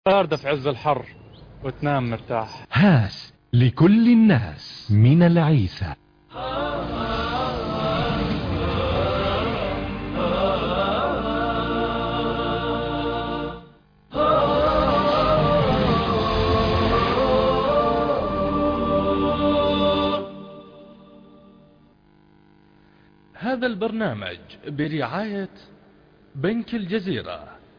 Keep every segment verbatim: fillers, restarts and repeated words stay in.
باردة في عز الحر وتنام مرتاح. هاس لكل الناس من العيسى. هذا البرنامج برعاية بنك الجزيرة،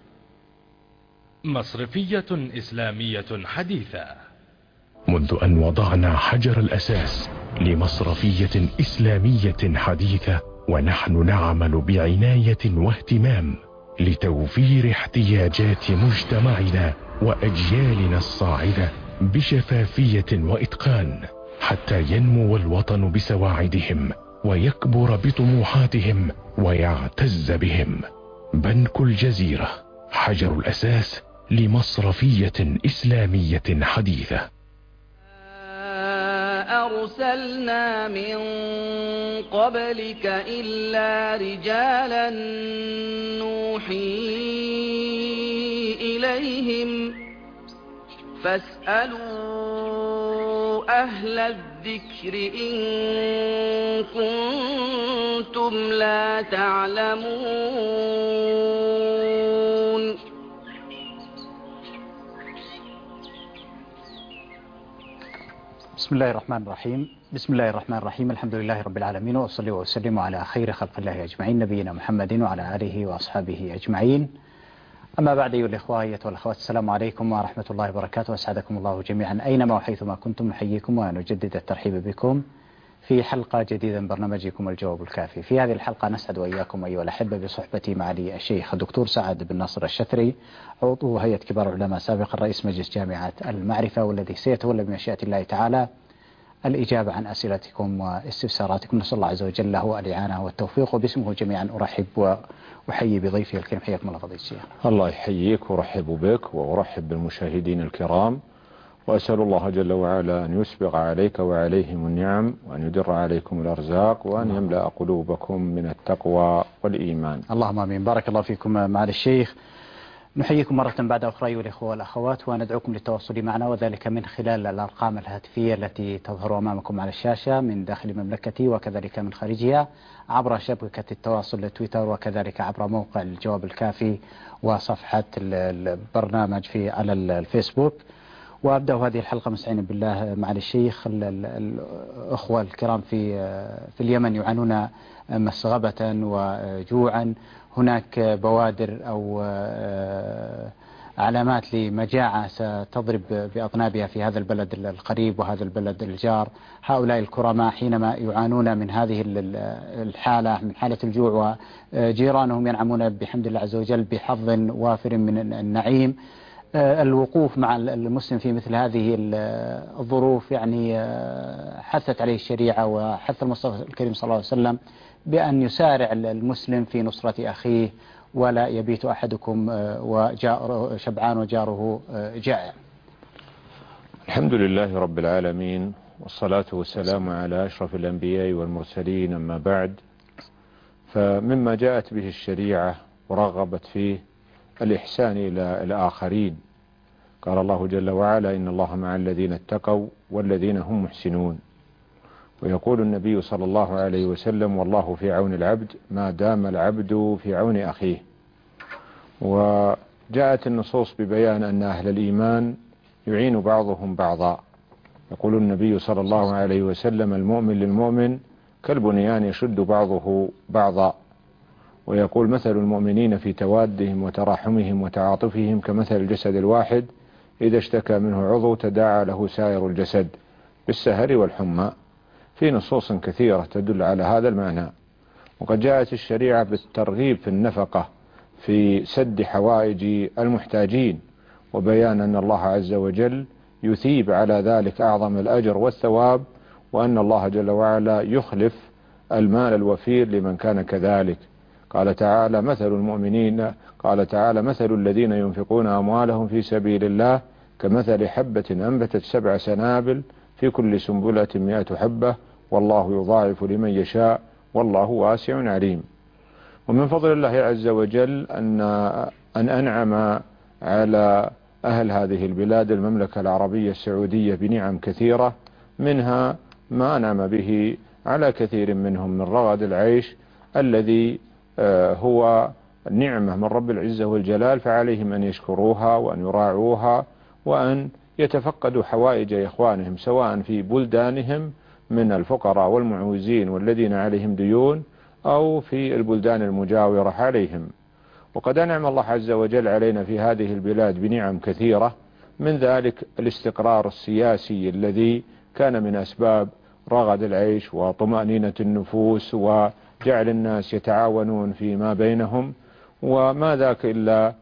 مصرفية إسلامية حديثة. منذ أن وضعنا حجر الأساس لمصرفية إسلامية حديثة، ونحن نعمل بعناية واهتمام لتوفير احتياجات مجتمعنا وأجيالنا الصاعدة بشفافية وإتقان، حتى ينمو الوطن بسواعدهم ويكبر بطموحاتهم ويعتز بهم. بنك الجزيرة، حجر الأساس لمصرفية إسلامية حديثة. أرسلنا من قبلك إلا رجالا نوحي إليهم فاسألوا أهل الذكر إن كنتم لا تعلمون. بسم الله الرحمن الرحيم. بسم الله الرحمن الرحيم. الحمد لله رب العالمين، وأصلي وأسلم على خير خلق الله أجمعين، نبينا محمد وعلى آله وأصحابه أجمعين. أما بعد، أيها الإخوة أيها الأخوات، السلام عليكم ورحمة الله وبركاته، وأسعدكم الله جميعا أينما وحيثما كنتم. نحييكم ونجدد الترحيب بكم في حلقة جديدة من برنامجكم الجواب الكافي. في هذه الحلقة نسعد وإياكم أيها الأحبة بصحبة معالي الشيخ الدكتور سعد بن ناصر الشثري، عضو هيئة كبار العلماء سابقا، رئيس مجلس جامعة المعرفة، والذي سيتولى بمشيئة الله تعالى الإجابة عن أسئلتكم واستفساراتكم. نسأل الله عز وجل له الإعانة والتوفيق، وباسمه جميعا أرحب وأحيي بضيفي الكريم. حياكم الله فضيلة الشيخ. الله يحييك وأرحب بك وأرحب بالمشاهدين الكرام، وأسأل الله جل وعلا أن يسبغ عليك وعليهم النعم، وأن يدر عليكم الأرزاق، وأن يملأ قلوبكم من التقوى والإيمان. اللهم آمين. بارك الله فيكم معالي الشيخ. نحييكم مرة بعد أخرى أيها الإخوة والأخوات، وندعوكم للتواصل معنا، وذلك من خلال الأرقام الهاتفية التي تظهر أمامكم على الشاشة من داخل مملكتي وكذلك من خارجها، عبر شبكة التواصل تويتر، وكذلك عبر موقع الجواب الكافي وصفحة البرنامج في على الفيسبوك. وأبدأ هذه الحلقة مستعينا بالله معالي الشيخ. الأخوة الكرام في في اليمن يعانون مسغبة وجوعا. هناك بوادر أو علامات لمجاعة ستضرب بأطنابها في هذا البلد القريب وهذا البلد الجار. هؤلاء الكرماء حينما يعانون من هذه الحالة، من حالة الجوع، وجيرانهم ينعمون بحمد الله عز وجل بحظ وافر من النعيم، الوقوف مع المسلم في مثل هذه الظروف يعني حثت عليه الشريعة، وحث المصطفى الكريم صلى الله عليه وسلم بأن يسارع المسلم في نصرة أخيه، ولا يبيت أحدكم وجار شبعان وجاره جائع. الحمد لله رب العالمين، والصلاة والسلام على أشرف الأنبياء والمرسلين، أما بعد، فمما جاءت به الشريعة ورغبت فيه الإحسان إلى الآخرين. قال الله جل وعلا: إن الله مع الذين اتقوا والذين هم محسنون. ويقول النبي صلى الله عليه وسلم: والله في عون العبد ما دام العبد في عون أخيه. وجاءت النصوص ببيان أن أهل الإيمان يعين بعضهم بعضا. يقول النبي صلى الله عليه وسلم: المؤمن للمؤمن كالبنيان يشد بعضه بعضا. ويقول: مثل المؤمنين في توادهم وتراحمهم وتعاطفهم كمثل الجسد الواحد إذا اشتكى منه عضو تداعى له سائر الجسد بالسهر والحمى. في نصوص كثيرة تدل على هذا المعنى. وقد جاءت الشريعة بالترغيب في النفقة في سد حوائج المحتاجين، وبيان أن الله عز وجل يثيب على ذلك أعظم الأجر والثواب، وأن الله جل وعلا يخلف المال الوفير لمن كان كذلك. قال تعالى: مثل المؤمنين قال تعالى: مثل الذين ينفقون أموالهم في سبيل الله كمثل حبة أنبتت سبع سنابل في كل سنبلة مئة حبة والله يضاعف لمن يشاء والله واسع عليم. ومن فضل الله عز وجل أن أن أنعم على أهل هذه البلاد المملكة العربية السعودية بنعم كثيرة، منها ما أنعم به على كثير منهم من رغد العيش الذي هو نعمة من رب العزة والجلال، فعليهم أن يشكروها وأن يراعوها وأن يتفقدوا حوائج إخوانهم سواء في بلدانهم من الفقراء والمعوزين والذين عليهم ديون أو في البلدان المجاورة عليهم. وقد أنعم الله عز وجل علينا في هذه البلاد بنعم كثيرة، من ذلك الاستقرار السياسي الذي كان من أسباب رغد العيش وطمأنينة النفوس وجعل الناس يتعاونون فيما بينهم، وما ذاك إلا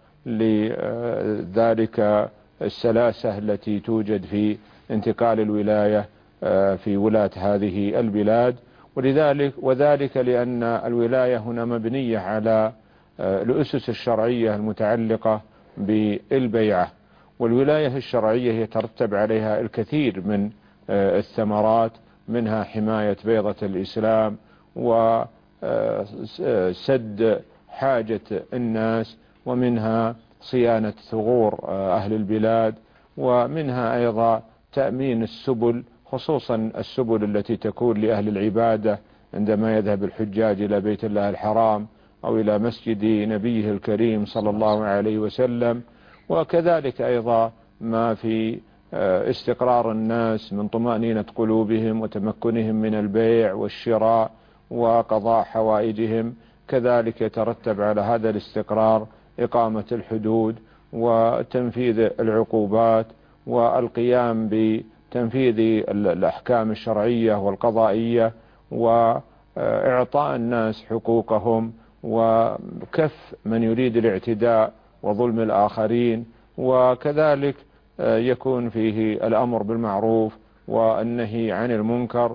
لذلك السلاسة التي توجد في انتقال الولاية في ولاة هذه البلاد، ولذلك وذلك لأن الولاية هنا مبنية على الأسس الشرعية المتعلقة بالبيعة، والولاية الشرعية يترتب عليها الكثير من الثمرات، منها حماية بيضة الإسلام وسد حاجة الناس، ومنها صيانة ثغور أهل البلاد، ومنها أيضا تأمين السبل، خصوصا السبل التي تكون لأهل العبادة عندما يذهب الحجاج إلى بيت الله الحرام أو إلى مسجد نبيه الكريم صلى الله عليه وسلم، وكذلك أيضا ما في استقرار الناس من طمأنينة قلوبهم وتمكنهم من البيع والشراء وقضاء حوائجهم. كذلك يترتب على هذا الاستقرار إقامة الحدود وتنفيذ العقوبات والقيام بتنفيذ الأحكام الشرعية والقضائية وإعطاء الناس حقوقهم وكف من يريد الاعتداء وظلم الآخرين، وكذلك يكون فيه الأمر بالمعروف والنهي عن المنكر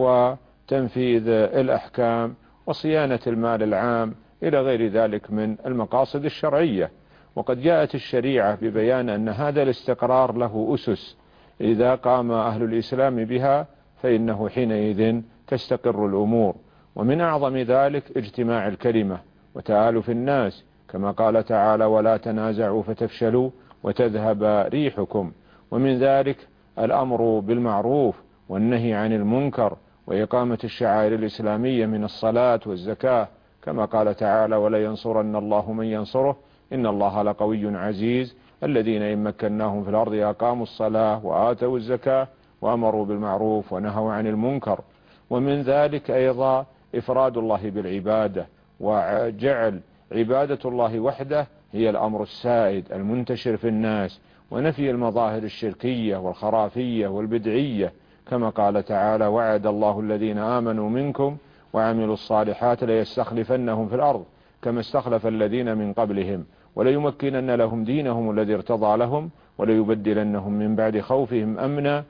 وتنفيذ الأحكام وصيانة المال العام إلى غير ذلك من المقاصد الشرعية. وقد جاءت الشريعة ببيان أن هذا الاستقرار له أسس، إذا قام أهل الإسلام بها فإنه حينئذ تستقر الأمور، ومن أعظم ذلك اجتماع الكلمة وتآلف الناس، كما قال تعالى: ولا تنازعوا فتفشلوا وتذهب ريحكم. ومن ذلك الأمر بالمعروف والنهي عن المنكر وإقامة الشعائر الإسلامية من الصلاة والزكاة، كما قال تعالى: ولا ينصرن الله من ينصره إن الله لقوي عزيز الذين إن مكناهم في الأرض أقاموا الصلاة وآتوا الزكاة وأمروا بالمعروف ونهوا عن المنكر. ومن ذلك أيضا إفراد الله بالعبادة وجعل عبادة الله وحده هي الأمر السائد المنتشر في الناس، ونفي المظاهر الشركية والخرافية والبدعية، كما قال تعالى: وعد الله الذين آمنوا منكم وعملوا الصالحات ليستخلفنهم في الأرض كما استخلف الذين من قبلهم وليمكنن لهم دينهم الذي ارتضى لهم وليبدلنهم من بعد خوفهم أمنا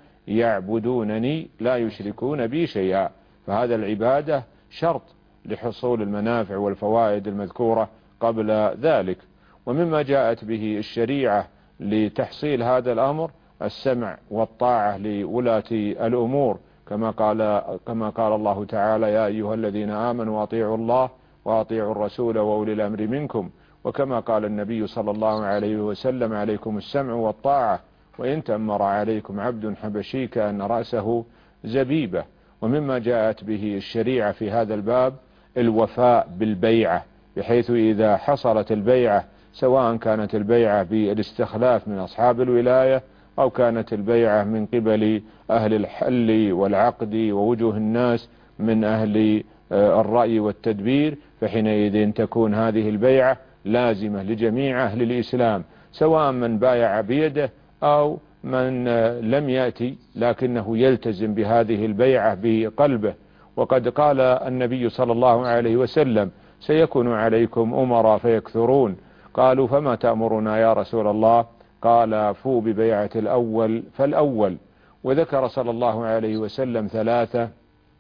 يعبدونني لا يشركون بي شيئا. فهذا العبادة شرط لحصول المنافع والفوائد المذكورة قبل ذلك. ومما جاءت به الشريعة لتحصيل هذا الأمر السمع والطاعة لولاة الأمور، كما قال كما قال الله تعالى: يا أيها الذين آمنوا أطيعوا الله وأطيعوا الرسول وأولي الأمر منكم، وكما قال النبي صلى الله عليه وسلم: عليكم السمع والطاعة وإن تأمر عليكم عبد حبشي كأن رأسه زبيبة. ومما جاءت به الشريعة في هذا الباب الوفاء بالبيعة، بحيث إذا حصلت البيعة، سواء كانت البيعة بالاستخلاف من أصحاب الولاية أو كانت البيعة من قبل أهل الحل والعقد ووجوه الناس من أهل الرأي والتدبير، فحينئذ تكون هذه البيعة لازمة لجميع أهل الإسلام، سواء من بايع بيده أو من لم يأتي لكنه يلتزم بهذه البيعة بقلبه. وقد قال النبي صلى الله عليه وسلم: سيكون عليكم أمراء فيكثرون. قالوا: فما تأمرنا يا رسول الله؟ قال: فوا ببيعة الأول فالأول. وذكر صلى الله عليه وسلم ثلاثة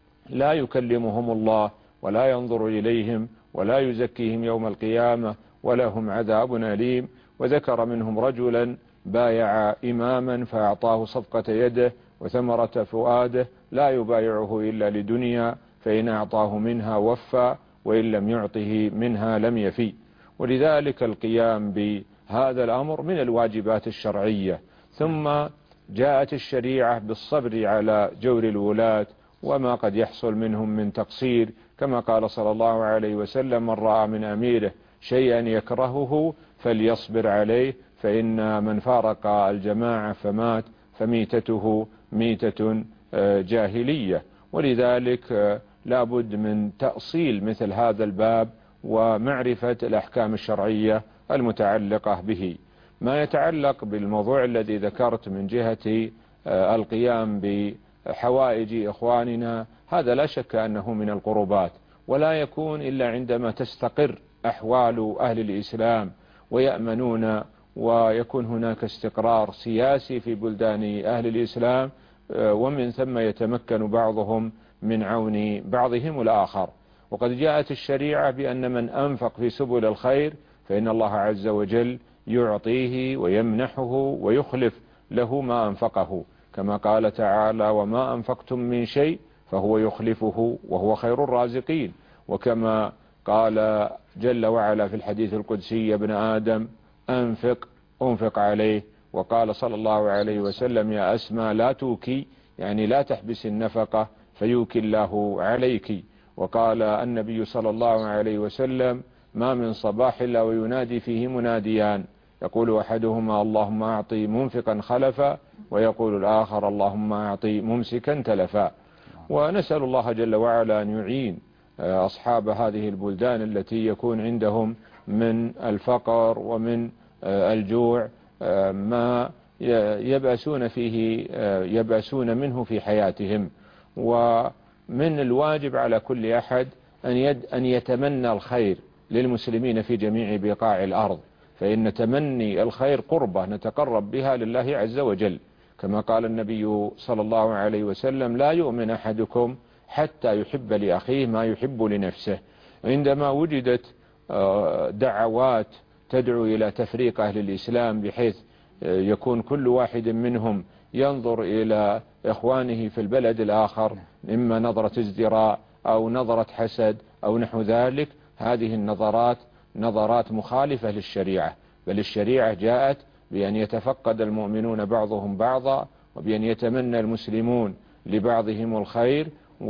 لا يكلمهم الله ولا ينظر إليهم ولا يزكيهم يوم القيامة ولهم عذاب أليم. وذكر منهم رجلا بايع إماما فأعطاه صفقة يده وثمرة فؤاده لا يبايعه إلا لدنيا، فإن أعطاه منها وفى وإن لم يعطه منها لم يفي. ولذلك القيام هذا الأمر من الواجبات الشرعية. ثم جاءت الشريعة بالصبر على جور الولاة وما قد يحصل منهم من تقصير، كما قال صلى الله عليه وسلم: من رأى من أميره شيئا يكرهه فليصبر عليه، فإن من فارق الجماعة فمات فميتته ميتة جاهلية. ولذلك لا بد من تأصيل مثل هذا الباب ومعرفة الأحكام الشرعية المتعلقة به. ما يتعلق بالموضوع الذي ذكرت من جهة القيام بحوائج إخواننا، هذا لا شك أنه من القربات، ولا يكون إلا عندما تستقر أحوال أهل الإسلام ويأمنون ويكون هناك استقرار سياسي في بلدان أهل الإسلام، ومن ثم يتمكن بعضهم من عون بعضهم الآخر. وقد جاءت الشريعة بأن من أنفق في سبل الخير فإن الله عز وجل يعطيه ويمنحه ويخلف له ما أنفقه، كما قال تعالى: وما أنفقتم من شيء فهو يخلفه وهو خير الرازقين. وكما قال جل وعلا في الحديث القدسي: يا ابن آدم أنفق أنفق عليه. وقال صلى الله عليه وسلم: يا أسمى لا توكي، يعني لا تحبس النفقة فيوكي الله عليك. وقال النبي صلى الله عليه وسلم: ما من صباح إلا وينادي فيه مناديان، يقول أحدهما: اللهم أعطي منفقا خلفا، ويقول الآخر: اللهم أعطي ممسكا تلفا. ونسأل الله جل وعلا أن يعين أصحاب هذه البلدان التي يكون عندهم من الفقر ومن الجوع ما يبأسون فيه يبأسون منه في حياتهم. ومن الواجب على كل أحد أن يد أن يتمنى الخير للمسلمين في جميع بقاع الأرض، فإن تمني الخير قربة نتقرب بها لله عز وجل، كما قال النبي صلى الله عليه وسلم: لا يؤمن أحدكم حتى يحب لأخيه ما يحب لنفسه. عندما وجدت دعوات تدعو إلى تفريق أهل الإسلام بحيث يكون كل واحد منهم ينظر إلى إخوانه في البلد الآخر إما نظرة ازدراء أو نظرة حسد أو نحو ذلك، هذه النظرات نظرات مخالفة للشريعة، بل الشريعة جاءت بأن يتفقد المؤمنون بعضهم بعضا، وبأن يتمنى المسلمون لبعضهم الخير.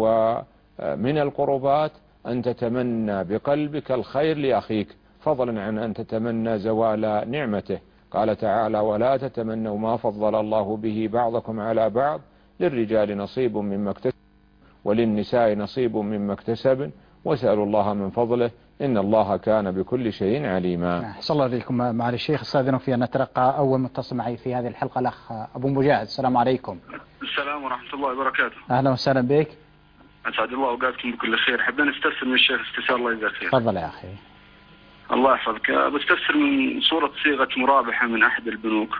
ومن القربات أن تتمنى بقلبك الخير لأخيك، فضلا عن أن تتمنى زوال نعمته. قال تعالى: ولا تتمنوا ما فضل الله به بعضكم على بعض، للرجال نصيب مما اكتسب وللنساء نصيب مما اكتسب واسألوا الله من فضله إن الله كان بكل شيء عليما. صلى الله عليكم. معالي الشيخ، استاذنك في أن نتلقى أول متصل معي في هذه الحلقة الأخ أبو مجاهد. السلام عليكم. السلام ورحمة الله وبركاته. أهلا وسهلا بك. أسعد الله أوقاتكم بكل خير. حبنا نستفسر من الشيخ استفسار، الله يجزاه خير. تفضل يا أخي. الله يحفظك. بستفسر من صورة صيغة مرابحة من أحد البنوك،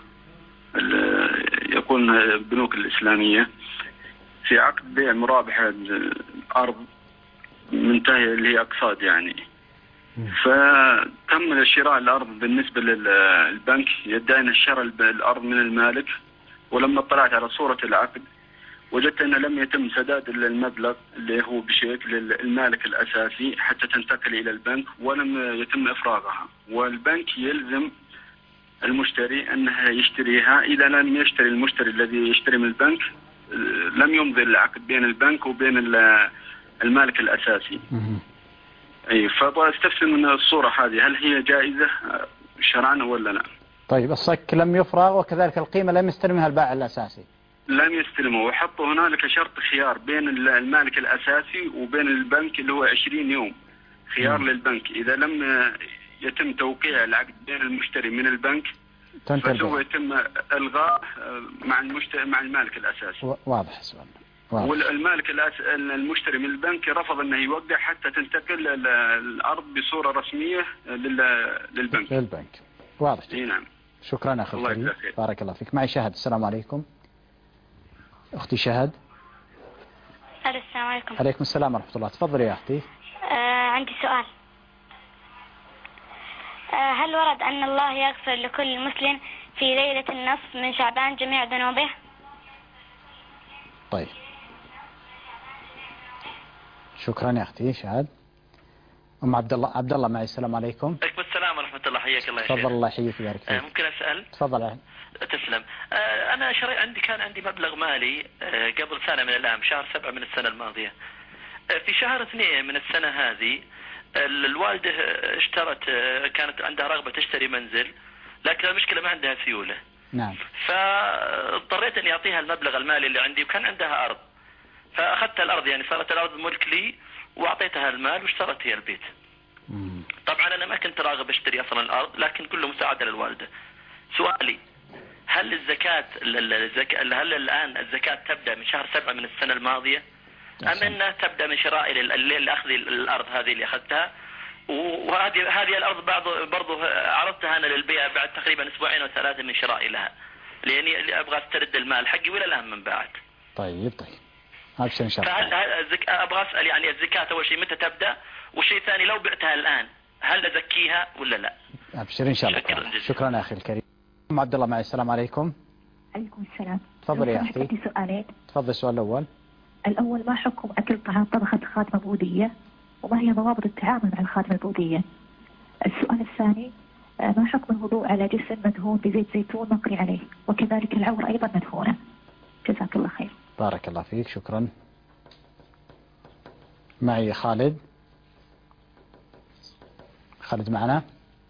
يقولون البنوك الإسلامية، في عقد بيع مرابحة أرض منتهية اللي هي أقصاد يعني، فتم شراء الأرض بالنسبة للبنك، يدعي أن شرى الأرض من المالك، ولما اطلعت على صورة العقد وجدت أنه لم يتم سداد المبلغ اللي هو بشيك للمالك الأساسي حتى تنتقل إلى البنك، ولم يتم إفراغها، والبنك يلزم المشتري أنه يشتريها. إذا لم يشتري المشتري الذي يشتري من البنك لم يمضي العقد بين البنك وبين المالك الأساسي. أي فاستفسر من الصورة هذه، هل هي جائزة شرعا ولا لا؟ طيب، الصك لم يفرغ وكذلك القيمة لم يستلمها البائع الأساسي. لم يستلمه، وحطوا هنالك شرط خيار بين المالك الأساسي وبين البنك اللي هو عشرين يوم خيار م. للبنك. إذا لم يتم توقيع العقد بين المشتري من البنك فسوف يتم إلغاء مع المشتري مع المالك الأساسي. واضح السؤال. والمالك المشتري من البنك رفض أنه يوقع حتى تنتقل الأرض بصورة رسمية للبنك. للبنك. واضح. اي نعم. شكرا أخي الكريم، بارك الله فيك. معي شهد. السلام عليكم. أختي شهد. السلام عليكم. عليكم السلام ورحمة الله. تفضلي يا أختي. آه عندي سؤال. آه هل ورد أن الله يغفر لكل مسلم في ليلة النصف من شعبان جميع ذنوبه؟ طيب، شكرا يا أختي شهد. أم عبد الله. عبد الله معي. السلام عليكم. عليكم السلام ورحمة الله. حياك الله يا شيخ. تفضل الله يحييك ويبارك فيك. ممكن أسأل؟ تفضل. تسلم. أنا شري عندي كان عندي مبلغ مالي قبل سنة من الآن، شهر سبعة من السنة الماضية. في شهر اثنين من السنة هذه الوالدة اشترت، كانت عندها رغبة تشتري منزل، لكن المشكلة ما عندها سيولة. نعم. فاضطريت اني اعطيها المبلغ المالي اللي عندي، وكان عندها ارض، فاخذت الارض، يعني صارت الارض ملك لي، واعطيتها المال واشترت هي البيت. مم. طبعا انا ما كنت راغب اشتري اصلا الارض، لكن كله مساعدة للوالدة. سؤالي، هل الزكاة الزكاة هل الان الزكاة تبدأ من شهر سبعة من السنة الماضية، ام انها تبدأ من شراء اللي اخذ الارض هذه اللي اخذتها؟ وهذه هذه الارض بعض برضه عرضتها انا للبيع بعد تقريبا اسبوعين او ثلاثه من شرائي لها، لاني ابغى استرد المال حقي ولا الان من بعد. طيب طيب ابشر ان شاء الله. فهل الزك... ابغى اسال يعني الزكاه اول شيء متى تبدا، والشيء ثاني لو بعتها الان هل ازكيها ولا لا؟ ابشر ان شاء الله. شكرا, شكرا اخي الكريم. ام عبد الله معي. السلام عليكم. عليكم السلام. تفضل يا اختي. عندي سؤالين. تفضل. السؤال الاول. الاول، ما حكم اكل طعام طبخت خادمه بوذيه، وما هي ضوابط التعامل مع الخادمة البوذية؟ السؤال الثاني، ما حكم الوضوء على جسم مدهون بزيت زيتون مقري عليه، وكذلك العور أيضا مدهونة؟ جزاك الله خير. بارك الله فيك. شكرا. معي خالد. خالد معنا؟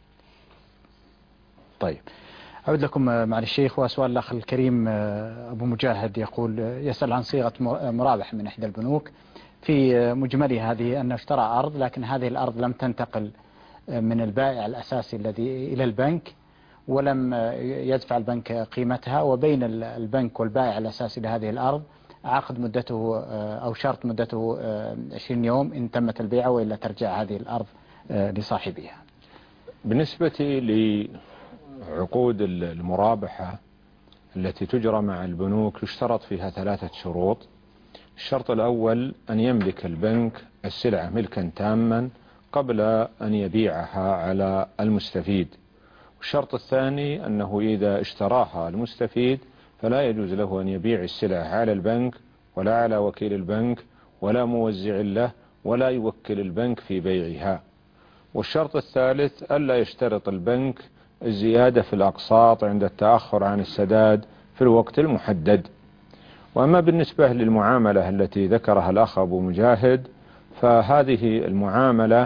طيب أعود لكم مع الشيخ. وسؤال الأخ الكريم أبو مجاهد يقول، يسأل عن صيغة مرابح من إحدى البنوك، في مجملها هذه أنه اشترى أرض، لكن هذه الأرض لم تنتقل من البائع الأساسي الذي إلى البنك، ولم يدفع البنك قيمتها، وبين البنك والبائع الأساسي لهذه الأرض عقد مدته أو شرط مدته عشرين يوم إن تمت البيعة، وإلا ترجع هذه الأرض لصاحبها. بالنسبة لعقود المرابحة التي تجرى مع البنوك يشترط فيها ثلاثة شروط. الشرط الأول أن يملك البنك السلعة ملكا تاما قبل أن يبيعها على المستفيد. والشرط الثاني أنه إذا اشتراها المستفيد فلا يجوز له أن يبيع السلعة على البنك ولا على وكيل البنك ولا موزع له، ولا يوكل البنك في بيعها. والشرط الثالث ألا يشترط البنك الزيادة في الأقساط عند التأخر عن السداد في الوقت المحدد. وأما بالنسبة للمعاملة التي ذكرها الأخ أبو مجاهد، فهذه المعاملة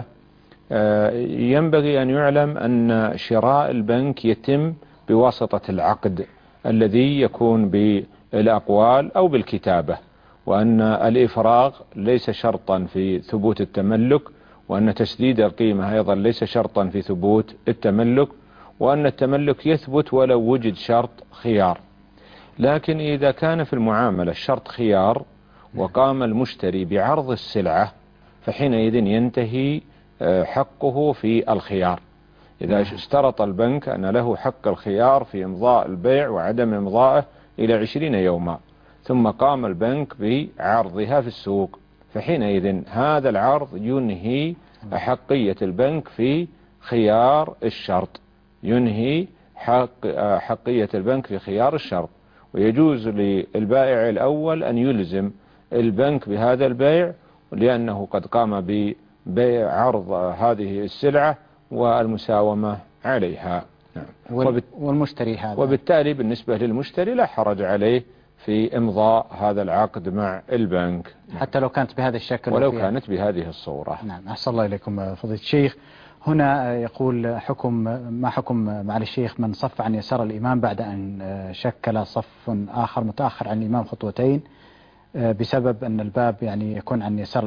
ينبغي أن يعلم أن شراء البنك يتم بواسطة العقد الذي يكون بالأقوال أو بالكتابة، وأن الإفراغ ليس شرطا في ثبوت التملك، وأن تسديد القيمة أيضا ليس شرطا في ثبوت التملك، وأن التملك يثبت ولو وجد شرط خيار. لكن إذا كان في المعاملة الشرط خيار وقام المشتري بعرض السلعة، فحينئذ ينتهي حقه في الخيار. إذا اشترط البنك أن له حق الخيار في إمضاء البيع وعدم إمضائه إلى عشرين يوما، ثم قام البنك بعرضها في السوق، فحينئذ هذا العرض ينهي حقية البنك في خيار الشرط، ينهي حق حقية البنك في خيار الشرط. ويجوز للبائع الأول أن يلزم البنك بهذا البيع، لأنه قد قام ببيع عرض هذه السلعة والمساومة عليها. نعم. وبت... والمشتري هذا، وبالتالي بالنسبة للمشتري لا حرج عليه في إمضاء هذا العقد مع البنك، حتى لو كانت بهذا الشكل ولو كانت بهذه الصورة. نعم. أحسن الله إليكم فضيلة الشيخ. هنا يقول حكم ما حكم مع الشيخ من صف عن يسار الإمام بعد أن شكل صف آخر متأخر عن الإمام خطوتين بسبب أن الباب يعني يكون عن يسار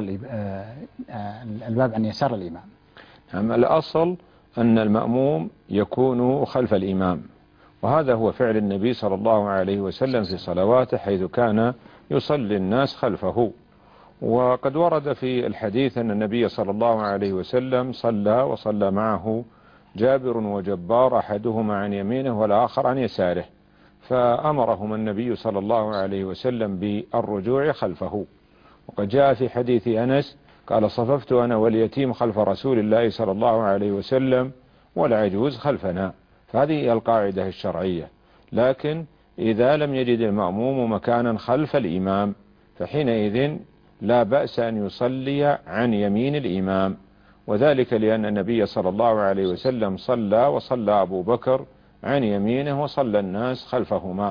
الباب عن يسار الإمام؟ نعم. الأصل أن المأموم يكون خلف الإمام، وهذا هو فعل النبي صلى الله عليه وسلم في صلواته، حيث كان يصلي الناس خلفه. وقد ورد في الحديث أن النبي صلى الله عليه وسلم صلى وصلى معه جابر وجبار، أحدهما عن يمينه والآخر عن يساره، فأمرهم النبي صلى الله عليه وسلم بالرجوع خلفه. وقد جاء في حديث أنس قال: صففت أنا واليتيم خلف رسول الله صلى الله عليه وسلم والعجوز خلفنا. فهذه هي القاعدة الشرعية. لكن إذا لم يجد المأموم مكانا خلف الإمام، فحينئذ لا بأس أن يصلي عن يمين الإمام، وذلك لأن النبي صلى الله عليه وسلم صلى وصلى أبو بكر عن يمينه وصلى الناس خلفهما،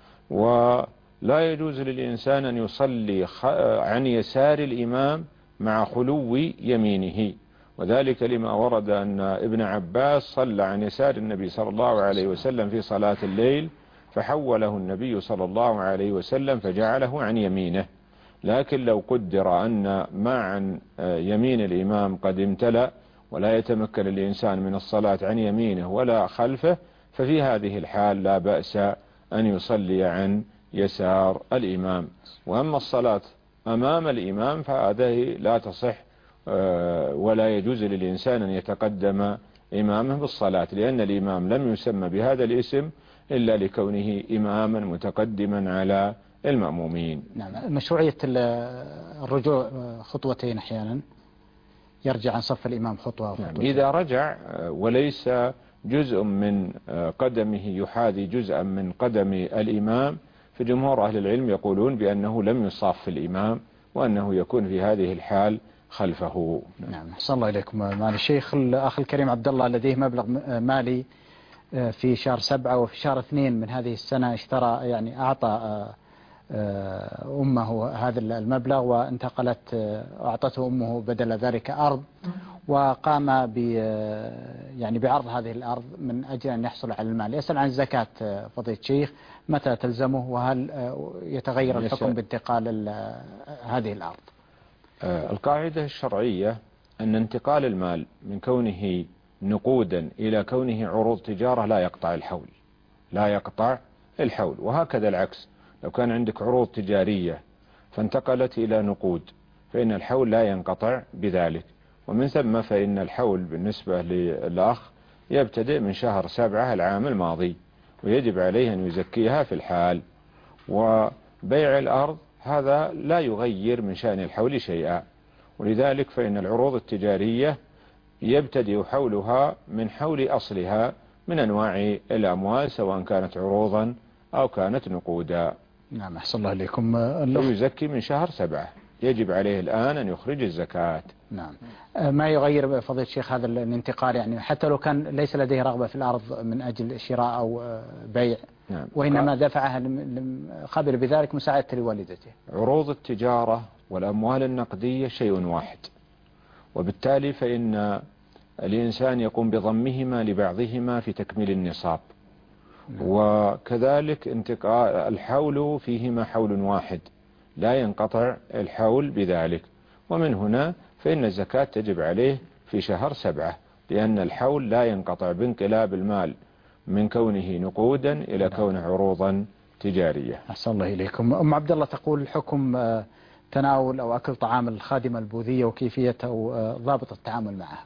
ولا يجوز للإنسان أن يصلي عن يسار الإمام مع خلو يمينه، وذلك لما ورد أن ابن عباس صلى عن يسار النبي صلى الله عليه وسلم في صلاة الليل فحوله النبي صلى الله عليه وسلم فجعله عن يمينه. لكن لو قدر أن ما عن يمين الإمام قد امتلأ ولا يتمكن الإنسان من الصلاة عن يمينه ولا خلفه، ففي هذه الحال لا بأس أن يصلي عن يسار الإمام. وأما الصلاة أمام الإمام فهذه لا تصح ولا يجوز للإنسان أن يتقدم إمامه بالصلاة، لأن الإمام لم يسمى بهذا الاسم إلا لكونه إماما متقدما على المأمومين. نعم. مشروعية الرجوع خطوتين أحيانا يرجع عن صف الإمام خطوة وخطوة. نعم. إذا رجع وليس جزء من قدمه يحاذي جزءا من قدم الإمام، فجمهور أهل العلم يقولون بأنه لم يصاف الإمام وأنه يكون في هذه الحال خلفه. نعم. أحسن الله إليكم معالي الشيخ. الأخ الكريم عبد الله لديه مبلغ مالي في شهر سبعة وفي شهر اثنين من هذه السنة اشترى يعني أعطى أمه هذا المبلغ وانتقلت أعطته أمه بدل ذلك أرض، وقام ب يعني بعرض هذه الأرض من أجل أن يحصل على المال. يسأل عن الزكاة فضيلة الشيخ، متى تلزمه وهل يتغير الحكم بانتقال هذه الأرض؟ القاعدة الشرعية أن انتقال المال من كونه نقودا إلى كونه عروض تجارة لا يقطع الحول، لا يقطع الحول. وهكذا العكس، لو كان عندك عروض تجارية فانتقلت إلى نقود فإن الحول لا ينقطع بذلك. ومن ثم فإن الحول بالنسبة للأخ يبتدئ من شهر سبعة العام الماضي، ويجب عليه أن يزكيها في الحال. وبيع الأرض هذا لا يغير من شأن الحول شيئا، ولذلك فإن العروض التجارية يبتدئ حولها من حول أصلها من أنواع الأموال سواء كانت عروضا أو كانت نقودا. نعم. أحسن الله إليكم. يزكي من شهر سبعة، يجب عليه الآن أن يخرج الزكاة. نعم. ما يغير فضيلة الشيخ هذا الانتقال، يعني حتى لو كان ليس لديه رغبة في الأرض من أجل شراء أو بيع، نعم. وإنما دفعها قبل بذلك مساعدة لوالدته. عروض التجارة والأموال النقدية شيء واحد، وبالتالي فإن الإنسان يقوم بضمهما لبعضهما في تكميل النصاب. نعم. وكذلك انتقال الحول فيهما حول واحد لا ينقطع الحول بذلك، ومن هنا فإن الزكاة تجب عليه في شهر سبعة، لأن الحول لا ينقطع بانقلاب المال من كونه نقودا إلى كونه عروضا تجارية. أحسن الله إليكم. أم عبد الله تقول حكم تناول أو أكل طعام الخادمة البوذية وكيفية أو ضابط التعامل معها.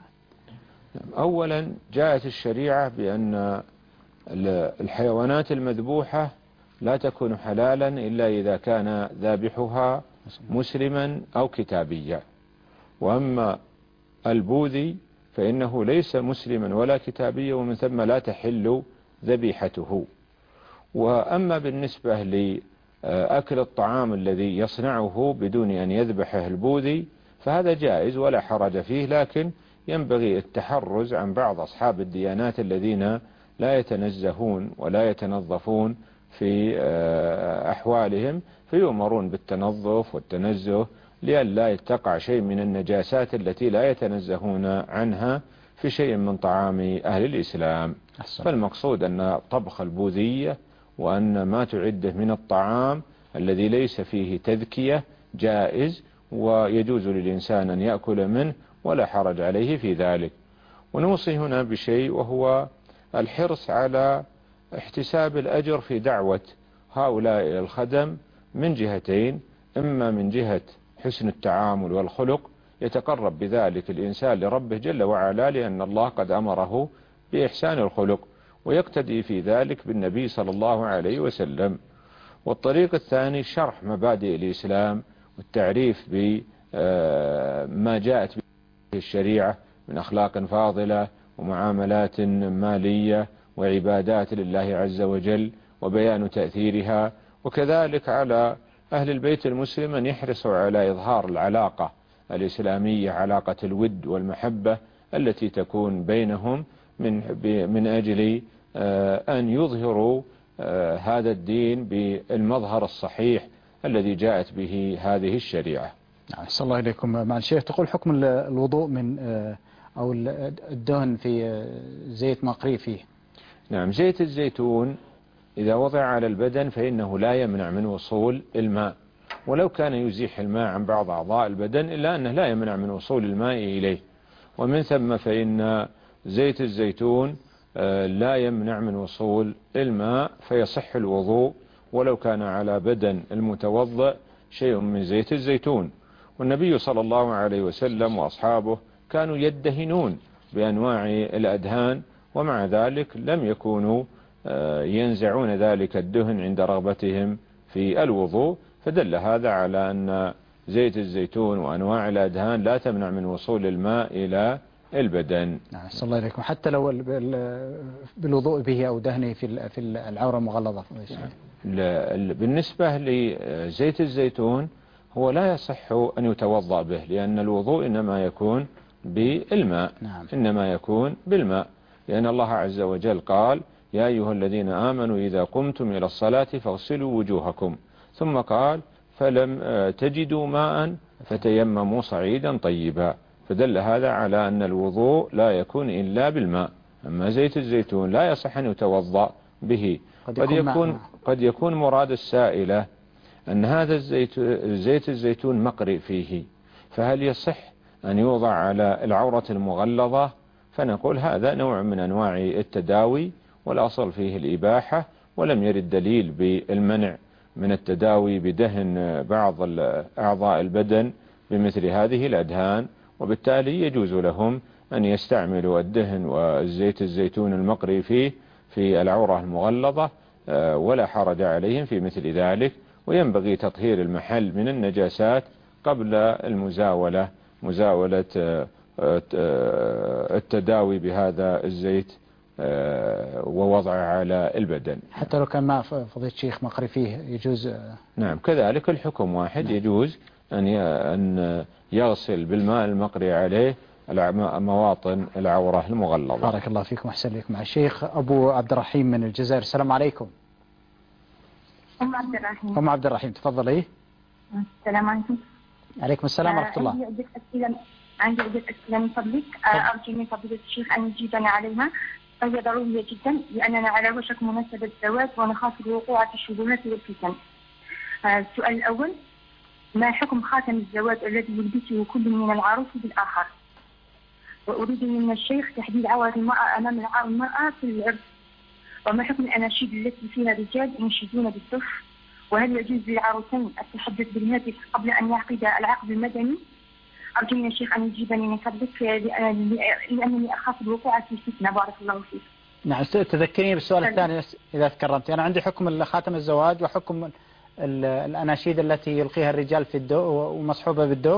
أولا جاءت الشريعة بأن الحيوانات المذبوحة لا تكون حلالا إلا إذا كان ذابحها مسلما أو كتابيا، وأما البوذي فإنه ليس مسلما ولا كتابيا ومن ثم لا تحل ذبيحته. وأما بالنسبة لأكل الطعام الذي يصنعه بدون أن يذبحه البوذي فهذا جائز ولا حرج فيه، لكن ينبغي التحرز عن بعض أصحاب الديانات الذين لا يتنزهون ولا يتنظفون في أحوالهم، فيؤمرون بالتنظف والتنزه لئلا تقع شيء من النجاسات التي لا يتنزهون عنها في شيء من طعام أهل الإسلام. أحسن. فالمقصود أن طبخ البوذية وأن ما تعده من الطعام الذي ليس فيه تذكية جائز، ويجوز للإنسان أن يأكل منه ولا حرج عليه في ذلك. ونوصي هنا بشيء وهو الحرص على احتساب الأجر في دعوة هؤلاء إلى الخدم من جهتين، إما من جهة حسن التعامل والخلق يتقرب بذلك الإنسان لربه جل وعلا لأن الله قد أمره بإحسان الخلق، ويقتدي في ذلك بالنبي صلى الله عليه وسلم. والطريق الثاني شرح مبادئ الإسلام والتعريف بما جاءت به الشريعة من أخلاق فاضلة ومعاملات مالية وعبادات لله عز وجل وبيان تأثيرها. وكذلك على أهل البيت المسلم أن يحرصوا على إظهار العلاقة الإسلامية، علاقة الود والمحبة التي تكون بينهم من من أجل أن يظهروا هذا الدين بالمظهر الصحيح الذي جاءت به هذه الشريعة. أحسن الله إليكم. مع الشيخ، تقول حكم الوضوء من أو الدهن في زيت مقري فيه. نعم، زيت الزيتون إذا وضع على البدن فإنه لا يمنع من وصول الماء، ولو كان يزيح الماء عن بعض أعضاء البدن إلا أنه لا يمنع من وصول الماء إليه. ومن ثم فإن زيت الزيتون لا يمنع من وصول الماء فيصح الوضوء ولو كان على بدن المتوضئ شيء من زيت الزيتون. والنبي صلى الله عليه وسلم وأصحابه كانوا يدهنون بأنواع الأدهان، ومع ذلك لم يكونوا ينزعون ذلك الدهن عند رغبتهم في الوضوء، فدل هذا على أن زيت الزيتون وأنواع الأدهان لا تمنع من وصول الماء إلى البدن. نعم، صلى الله عليكم. حتى لو بالوضوء به أو دهنه في في العورة المغلظة. بالنسبة لزيت الزيتون هو لا يصح أن يتوضأ به، لأن الوضوء إنما يكون بالماء. نعم. إنما يكون بالماء، لأن الله عز وجل قال: يا أيها الذين آمنوا إذا قمتم إلى الصلاة فاغسلوا وجوهكم، ثم قال: فلم تجدوا ماء فتيمموا صعيدا طيبا، فدل هذا على أن الوضوء لا يكون إلا بالماء. أما زيت الزيتون لا يصح أن يتوضأ به. قد يكون, قد يكون مراد السائلة أن هذا الزيت زيت الزيتون مقرئ فيه، فهل يصح أن يوضع على العورة المغلظة؟ فنقول هذا نوع من أنواع التداوي، والأصل فيه الإباحة، ولم يرد دليل بالمنع من التداوي بدهن بعض أعضاء البدن بمثل هذه الأدهان، وبالتالي يجوز لهم أن يستعملوا الدهن والزيت الزيتون المقري فيه في العورة المغلظة، ولا حرج عليهم في مثل ذلك. وينبغي تطهير المحل من النجاسات قبل المزاولة، مزاولة التداوي بهذا الزيت ووضعه على البدن. حتى لو كان ماء فضيلة الشيخ مقري فيه يجوز؟ نعم، كذلك الحكم واحد. نعم. يجوز أن يغسل بالماء المقري عليه مواطن العورة المغلظة. بارك الله فيكم. أحسن لكم. مع الشيخ أبو عبد الرحيم من الجزائر. السلام عليكم. أم عبد الرحيم. أم عبد الرحيم، تفضلي. السلام عليكم. عليكم السلام ورحمة الله. عندي عدة أسئلة عندي عدة أسئلة من فضلك، أرجو من فضيلة الشيخ أن يجيبنا عليها، فهي ضرورية جدا لأننا على وشك مناسبة الزواج ونخاف الوقوع في الشبهات والفتن. السؤال الأول: ما حكم خاتم الزواج الذي يلبسه كل من العروس بالآخر؟ وأريد من الشيخ تحديد عورة المرأة أمام المرأة في العرس. وما حكم الأناشيد التي فيها رجال ينشدون بالدف؟ وهل يجوز للعروسين التحدث بالهاتف قبل أن يعقدا العقد المدني؟ أرجو من الشيخ أن يجيبني من فضلك لأنني أخاف الوقوع في فتنة. بارك الله فيك. نعم، تذكريني بالسؤال الثاني إذا تكرمت. أنا عندي حكم خاتم الزواج وحكم الأناشيد التي يلقيها الرجال في الدو ومصحوبة بالدوف.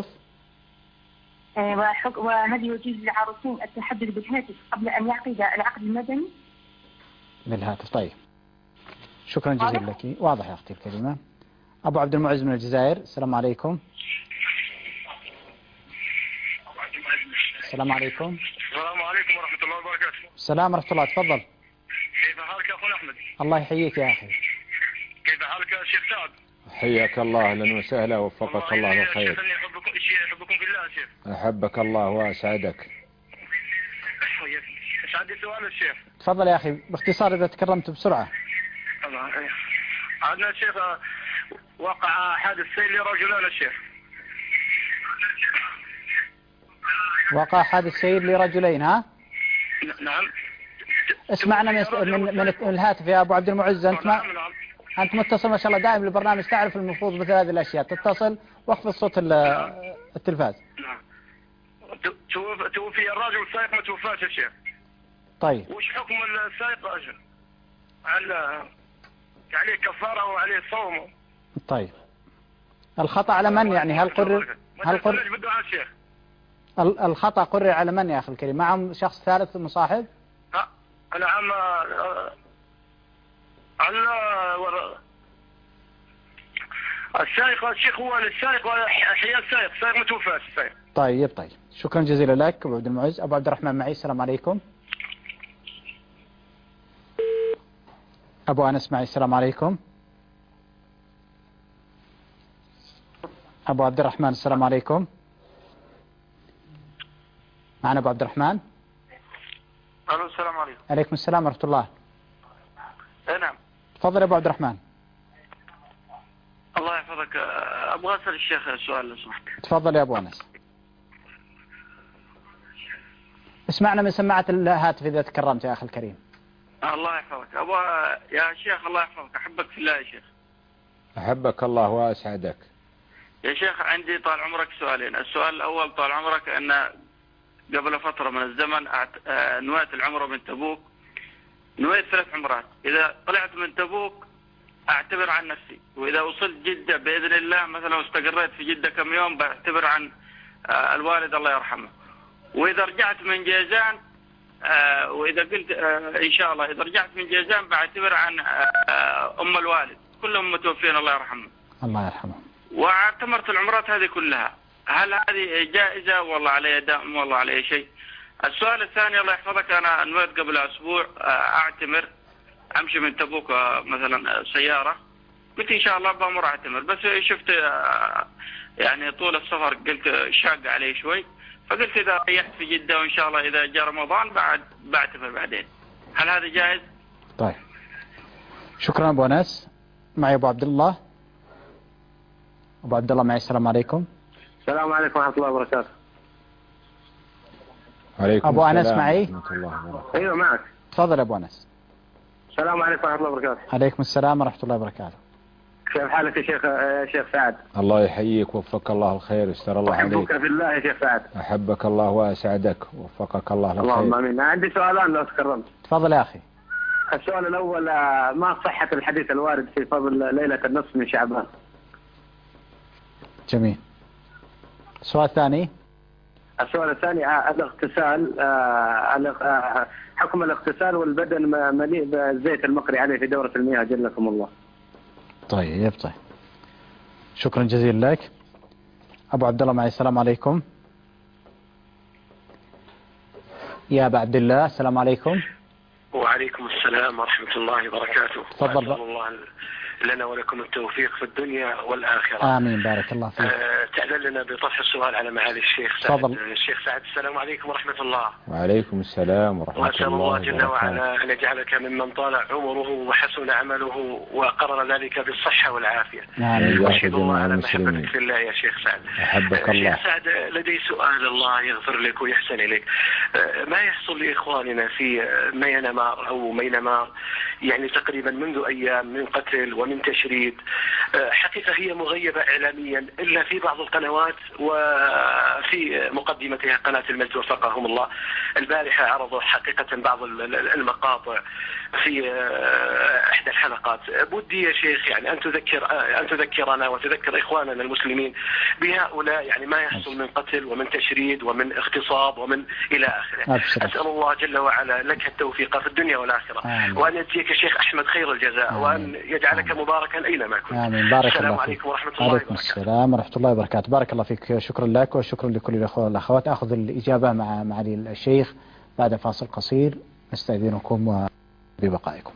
وهل يجوز للعروسين التحدث بالهاتف قبل أن يعقد العقد المدني؟ بالهاتف. طيب، شكرا جزيلا لك. واضح يا أختي الكريمة. أبو عبد المعز من الجزائر. السلام عليكم. السلام عليكم. السلام عليكم ورحمة الله وبركاته. السلام ورحمة الله. تفضل. كيف حالك يا أخونا أحمد؟ الله يحييك يا أخي. كيف حالك يا شيخ سعد؟ حياك الله، أهلا وسهلا، وفقك الله للخير. شيخ أني أحبكم أحبكم في الله يا شيخ. أحبك الله وأسعدك. ايش عندي سؤال الشيخ؟ تفضل يا أخي باختصار إذا تكرمت بسرعة. الله. عندنا الشيخ وقع حادث سير لرجلان الشيخ. وقع حادث سير لرجلين. ها؟ نعم. اسمعنا من من, من الهاتف يا أبو عبد المعز. أنت ما أنت متصل ما شاء الله دائم بالبرنامج، تعرف المفروض مثل هذه الأشياء تتصل واخفض صوت التلفاز. نعم. توفي الرجل السائق ما توفاش يا شيخ. طيب. وش حكم السائق أجل؟ على عليه كفارة وعليه صوم. طيب. الخطأ على من يعني؟ هل قرر هل قرر بالدعاء الشيخ؟ الخطأ قرر على من يا أخي الكريم؟ معهم شخص ثالث مصاحب؟ ها أنا عم على السائق الشيخ هو السائق وحياة السائق السائق ما توفاش السائق. طيب طيب شكرا جزيلا لك أبو عبد المعز. أبو عبد الرحمن معي. السلام عليكم. أبو أنس معي. السلام عليكم. أبو عبد الرحمن السلام عليكم. معنا أبو عبد الرحمن. الو السلام عليكم. عليكم السلام ورحمة الله. اي نعم. تفضل يا أبو عبد الرحمن. الله يحفظك، ابغى اسال الشيخ سؤال لو سمحت. تفضل يا أبو أنس. اسمعنا من سماعة الهاتف إذا تكرمت يا أخي الكريم. الله يحفظك. ابغى يا شيخ الله يحفظك، احبك في الله يا شيخ. أحبك الله وأسعدك. يا شيخ عندي طال عمرك سؤالين. السؤال الأول طال عمرك أن قبل فترة من الزمن أعت- آه، نويت العمرة من تبوك. نويت ثلاث عمرات. إذا طلعت من تبوك أعتبر عن نفسي، وإذا وصلت جدة بإذن الله مثلا واستقريت في جدة كم يوم بعتبر عن آه، الوالد الله يرحمه. وإذا رجعت من جيزان آه، وإذا قلت آه، إن شاء الله إذا رجعت من جيزان بعتبر عن آه، أم الوالد، كلهم متوفين الله يرحمه. الله يرحمه. واعتمرت العمرات هذه كلها، هل هذه جائزة والله علي دائم والله علي شيء؟ السؤال الثاني الله يحفظك، أنا نويت قبل أسبوع أعتمر، أمشي من تبوك مثلا سيارة، قلت إن شاء الله بأمر أعتمر، بس شفت يعني طول السفر قلت شاق علي شوي، فقلت إذا ريحت في جدة وإن شاء الله إذا جاء رمضان بعد بعتمر بعدين، هل هذا جائز؟ طيب شكرا أبو أنس. معي أبو عبد الله. أبو عبد الله معي. السلام عليكم. السلام عليكم ورحمة الله وبركاته. عليكم أبو أنس السلام معي. ورحمة الله وبركاته. أيوة معك. تفضل يا أبو أنس. السلام عليكم ورحمة الله وبركاته. عليكم السلام ورحمة الله وبركاته. كيف حالك يا شيخ يا شيخ سعد؟ الله يحييك، وفقك الله الخير، يستر الله عليك. أحبك في الله يا شيخ سعد. أحبك الله وأسعدك، وفقك الله للخير. اللهم آمين. عندي سؤالان لو تكرمت. تفضل يا أخي. السؤال الأول، ما صحة الحديث الوارد في فضل ليلة النصف من شعبان؟ جميل. السؤال الثاني. السؤال الثاني، الاغتسال، آه، حكم الاغتسال والبدن مليء بالزيت المقري عليه في دورة المياه جلكم الله. طيب طيب شكرا جزيلا لك. أبو عبد الله معي. السلام عليكم. يا أبا عبد الله السلام عليكم. وعليكم السلام ورحمة الله وبركاته. تفضل. أسأل الله لنا ولكم التوفيق في الدنيا والآخرة. آمين بارك الله فيك. أه تعلن لنا بطرح السؤال على معالي الشيخ سعد. تفضل. الشيخ سعد السلام عليكم ورحمة الله. وعليكم السلام ورحمة الله وأسأل الله جل وبركاته. وعلا أن يجعلك ممن طال عمره وحسن عمله وقرر ذلك بالصحة والعافية. آمين. وأشهد الله جميع على المسلمين. محبتك في الله يا شيخ سعد. أحبك أه الله. شيخ سعد لدي سؤال، الله يغفر لك ويحسن إليك. أه ما يحصل لإخواننا في مينمار أو مينمار يعني تقريبا منذ أيام من قتل ومن تشريد، حقيقة هي مغيبة إعلاميا إلا في بعض القنوات وفي مقدمتها قناة المجد وفقهم الله. البارحة عرضوا حقيقة بعض المقاطع في إحدى الحلقات. بودي يا شيخ يعني أن تذكر أن تذكرنا وتذكر إخواننا المسلمين بهؤلاء، يعني ما يحصل من قتل ومن تشريد ومن اغتصاب ومن إلى آخره. أسأل الله جل وعلا لك التوفيق في الدنيا والآخرة. آمين. وأن يجزيك شيخ أحمد خير الجزاء. آمين. وأن يجعلك آمين. مباركا أينما كنت. آمين. بارك السلام الله عليكم فيك. ورحمة الله عليكم وبركاته. السلام ورحمة الله وبركاته. بارك الله فيك. شكرا لك وشكرا لكل الأخوة والأخوات. أخذ الإجابة مع معالي الشيخ بعد فاصل قصير. نستأذنكم وببقائكم.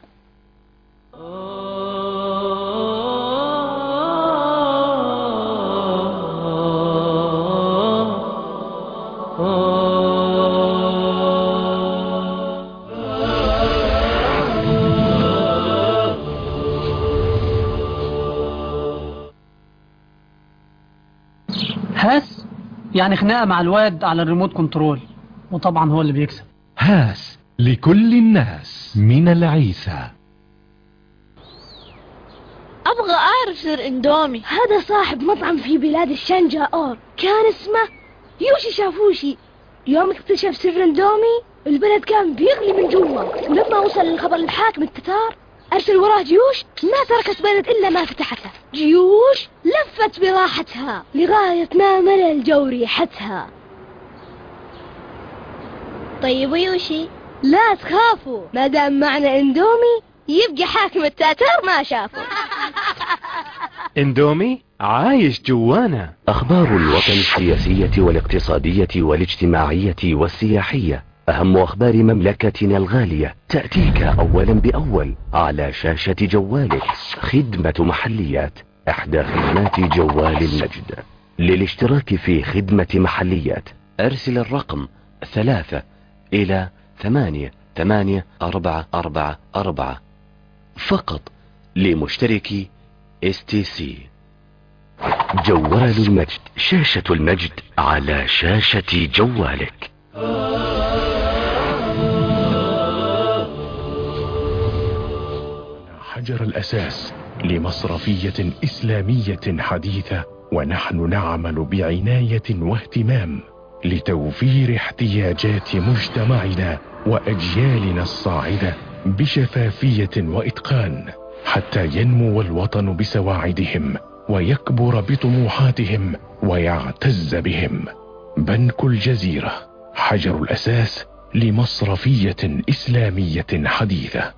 هاس يعني خناقة مع الواد على الريموت كنترول، وطبعا هو اللي بيكسب. هاس لكل الناس من العيسى. أبغى أعرف سر إندومي. هذا صاحب مطعم في بلاد الشنجائور كان اسمه يوشي شافوشي. يوم اكتشف سر إندومي البلد كان بيغلي من جوا، ولما وصل الخبر للحاكم التتار أرسل وراه جيوش ما تركت بلد إلا ما فتحتها. جيوش لفت براحتها لغاية ما ملأ الجو ريحتها. طيب ويوشي؟ لا تخافوا، ما دام معنا إندومي يبقى حاكم التتار ما شافه. اندومي عايش جوانا. أخبار الوطن السياسية والاقتصادية والاجتماعية والسياحية، أهم أخبار مملكتنا الغالية تأتيك أولا بأول على شاشة جوالك. خدمة محليات، إحدى خدمات جوال المجد. للاشتراك في خدمة محليات أرسل الرقم ثلاثة إلى ثمانية ثمانية أربعة أربعة أربعة فقط لمشتركي اس تي سي. جوال المجد، شاشة المجد على شاشة جوالك. حجر الأساس لمصرفية إسلامية حديثة، ونحن نعمل بعناية واهتمام لتوفير احتياجات مجتمعنا وأجيالنا الصاعدة بشفافية وإتقان، حتى ينمو الوطن بسواعدهم ويكبر بطموحاتهم ويعتز بهم. بنك الجزيرة، حجر الأساس لمصرفية إسلامية حديثة.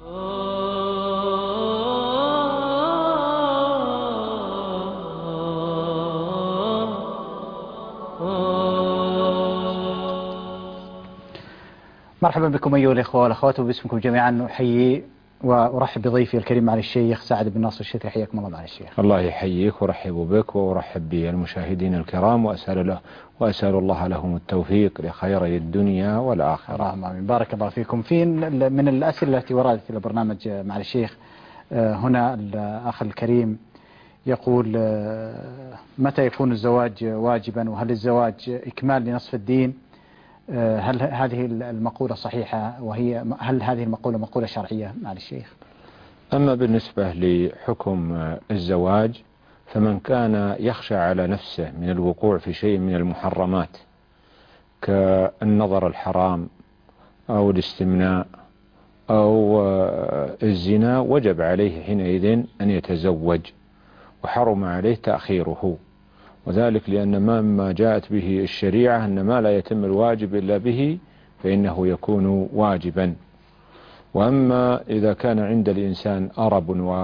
مرحبا بكم أيها الإخوة والأخوات، وباسمكم جميعا أحيي وأرحب بضيفي الكريم معالي الشيخ سعد بن ناصر الشتري. حياكم الله معالي الشيخ. الله يحييك وأرحب بك وأرحب بالمشاهدين الكرام، وأسأل له وأسأل الله لهم التوفيق لخيري الدنيا والآخرة. آمين. بارك الله فيكم. في من الأسئلة التي وردت إلى برنامج معالي الشيخ هنا الأخ الكريم يقول: متى يكون الزواج واجبا؟ وهل الزواج إكمال لنصف الدين؟ هل هذه المقولة صحيحة؟ وهي هل هذه المقولة مقولة شرعية معالي الشيخ؟ أما بالنسبة لحكم الزواج، فمن كان يخشى على نفسه من الوقوع في شيء من المحرمات كالنظر الحرام أو الاستمناء أو الزنا، وجب عليه حينئذ أن يتزوج، وحرم عليه تأخيره، وذلك لأن ما جاءت به الشريعة أن ما لا يتم الواجب إلا به فإنه يكون واجبا. وأما إذا كان عند الإنسان أرب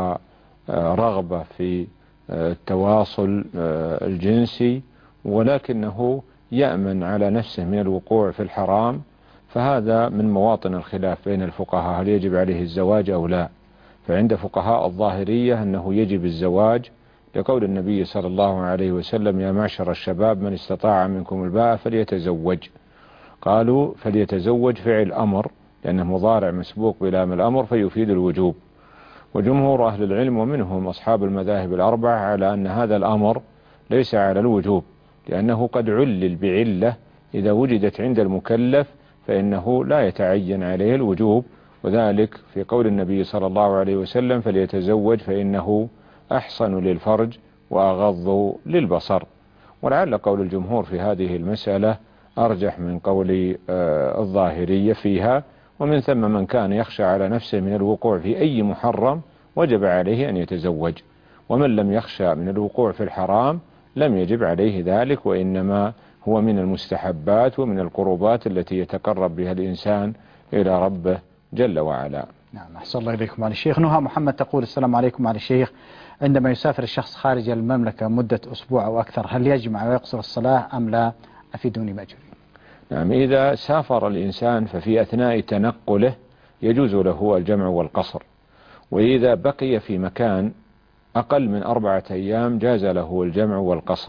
ورغبة في التواصل الجنسي ولكنه يأمن على نفسه من الوقوع في الحرام، فهذا من مواطن الخلاف بين الفقهاء، هل يجب عليه الزواج أو لا. فعند فقهاء الظاهرية أنه يجب الزواج، لقول النبي صلى الله عليه وسلم: يا معشر الشباب من استطاع منكم الباءة فليتزوج. قالوا فليتزوج فعل أمر، لأنه مضارع مسبوق بلام الأمر فيفيد الوجوب. وجمهور أهل العلم ومنهم أصحاب المذاهب الأربعة على أن هذا الأمر ليس على الوجوب، لأنه قد علل بعلة إذا وجدت عند المكلف فإنه لا يتعين عليه الوجوب، وذلك في قول النبي صلى الله عليه وسلم: فليتزوج فإنه أحصن للفرج وأغض للبصر. ولعل قول الجمهور في هذه المسألة أرجح من قول الظاهرية فيها، ومن ثم من كان يخشى على نفسه من الوقوع في أي محرم وجب عليه أن يتزوج، ومن لم يخشى من الوقوع في الحرام لم يجب عليه ذلك، وإنما هو من المستحبات ومن القربات التي يتقرب بها الإنسان إلى ربه جل وعلا. نعم، أحسن الله إليكم معالي الشيخ. نهى محمد تقول: السلام عليكم معالي الشيخ، عندما يسافر الشخص خارج المملكة مدة أسبوع أو أكثر هل يجمع ويقصر الصلاة أم لا؟ أفيدوني مأجوري. نعم، إذا سافر الإنسان ففي أثناء تنقله يجوز له الجمع والقصر، وإذا بقي في مكان أقل من أربعة أيام جاز له الجمع والقصر.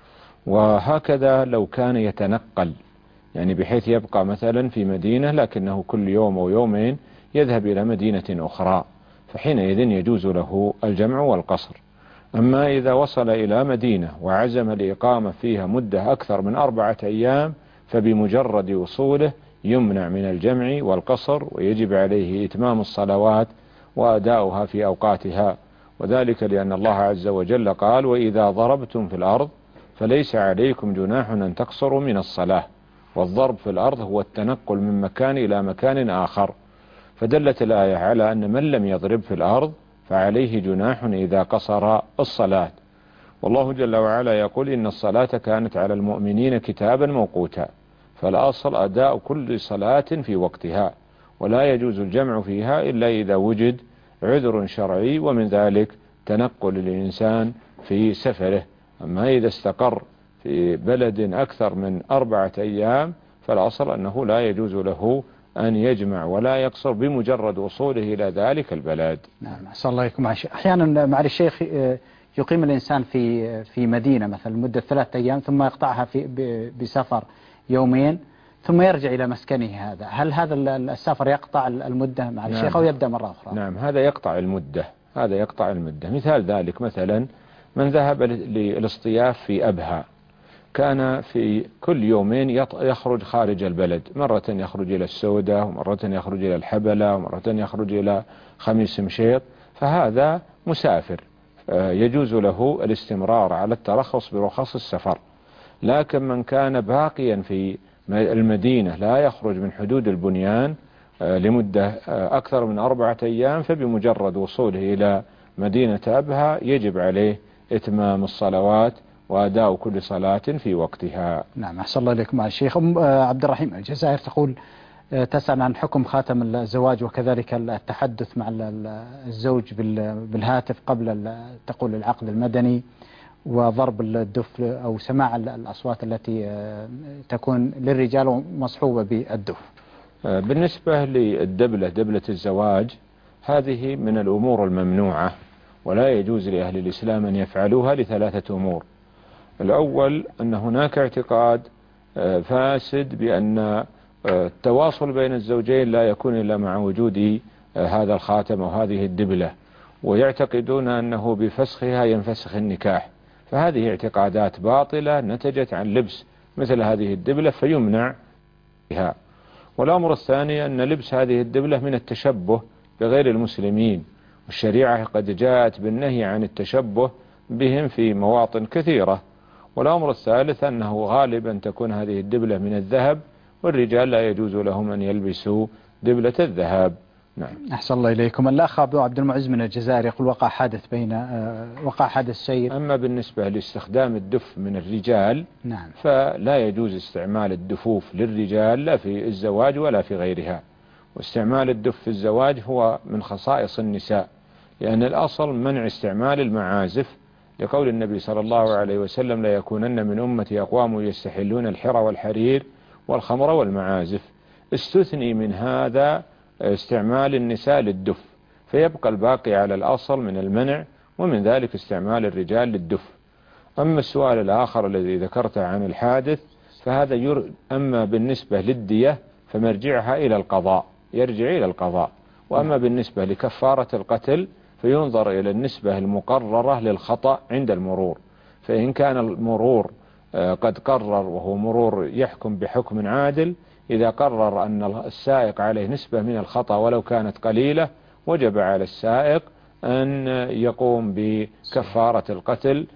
وهكذا لو كان يتنقل، يعني بحيث يبقى مثلا في مدينة لكنه كل يوم أو يومين يذهب إلى مدينة أخرى، فحينئذ يجوز له الجمع والقصر. أما إذا وصل إلى مدينة وعزم الإقامة فيها مدة أكثر من أربعة أيام فبمجرد وصوله يمنع من الجمع والقصر، ويجب عليه إتمام الصلوات وأداؤها في أوقاتها، وذلك لأن الله عز وجل قال: وإذا ضربتم في الأرض فليس عليكم جناح أن تقصروا من الصلاة. والضرب في الأرض هو التنقل من مكان إلى مكان آخر، فدلت الآية على أن من لم يضرب في الأرض فعليه جناح إذا قصر الصلاة. والله جل وعلا يقول: إن الصلاة كانت على المؤمنين كتابا موقوتا، فالأصل أداء كل صلاة في وقتها، ولا يجوز الجمع فيها إلا إذا وجد عذر شرعي، ومن ذلك تنقل الإنسان في سفره، أما إذا استقر في بلد أكثر من أربعة أيام فالأصل أنه لا يجوز له أن يجمع ولا يقصر بمجرد وصوله إلى ذلك البلد. نعم أحسن الله إليكم. أحيانا مع الشيخ يقيم الإنسان في في مدينة مثلا لمدة ثلاثة أيام ثم يقطعها في بسفر يومين ثم يرجع إلى مسكنه، هذا هل هذا السفر يقطع المدة مع الشيخ نعم. أو يبدأ مرة أخرى؟ نعم هذا يقطع المدة، هذا يقطع المدة. مثال ذلك مثلا من ذهب للاصطياف في أبها كان في كل يومين يخرج خارج البلد، مرة يخرج إلى السودة ومرة يخرج إلى الحبلة ومرة يخرج إلى خميس مشيط، فهذا مسافر يجوز له الاستمرار على الترخص برخص السفر. لكن من كان باقيا في المدينة لا يخرج من حدود البنيان لمدة أكثر من أربعة أيام فبمجرد وصوله إلى مدينة أبها يجب عليه إتمام الصلوات وأداء كل صلاة في وقتها. نعم أحسن الله إليكم مع الشيخ. أم عبد الرحيم الجزائر تقول تسأل عن حكم خاتم الزواج وكذلك التحدث مع الزوج بالهاتف قبل تقول العقد المدني وضرب الدف أو سماع الأصوات التي تكون للرجال مصحوبة بالدف. بالنسبة للدبلة دبلة الزواج هذه من الأمور الممنوعة ولا يجوز لأهل الإسلام أن يفعلوها لثلاثة أمور. الأول أن هناك اعتقاد فاسد بأن التواصل بين الزوجين لا يكون إلا مع وجود هذا الخاتم أو هذه الدبلة، ويعتقدون أنه بفسخها ينفسخ النكاح، فهذه اعتقادات باطلة نتجت عن لبس مثل هذه الدبلة فيمنع بها. والأمر الثاني أن لبس هذه الدبلة من التشبه بغير المسلمين، والشريعة قد جاءت بالنهي عن التشبه بهم في مواطن كثيرة. والأمر الثالث أنه غالبا تكون هذه الدبلة من الذهب والرجال لا يجوز لهم أن يلبسوا دبلة الذهب. نعم أحسن الله إليكم. الأخ أبو عبد المعز من الجزائر يقول وقع حادث بين وقع حادث سير. أما بالنسبة لاستخدام الدف من الرجال نعم فلا يجوز استعمال الدفوف للرجال لا في الزواج ولا في غيرها، واستعمال الدف في الزواج هو من خصائص النساء، لأن الأصل منع استعمال المعازف لقول النبي صلى الله عليه وسلم لا يكونن من أمتي أقوام يستحلون الحر والحرير والخمر والمعازف. استثني من هذا استعمال النساء للدف، فيبقى الباقي على الأصل من المنع، ومن ذلك استعمال الرجال للدف. أما السؤال الآخر الذي ذكرته عن الحادث فهذا ير... أما بالنسبة للدية فمرجعها إلى القضاء، يرجع إلى القضاء. وأما بالنسبة لكفارة القتل فينظر إلى النسبة المقررة للخطأ عند المرور، فإن كان المرور قد قرر وهو مرور يحكم بحكم عادل، إذا قرر أن السائق عليه نسبة من الخطأ ولو كانت قليلة وجب على السائق أن يقوم بكفارة القتل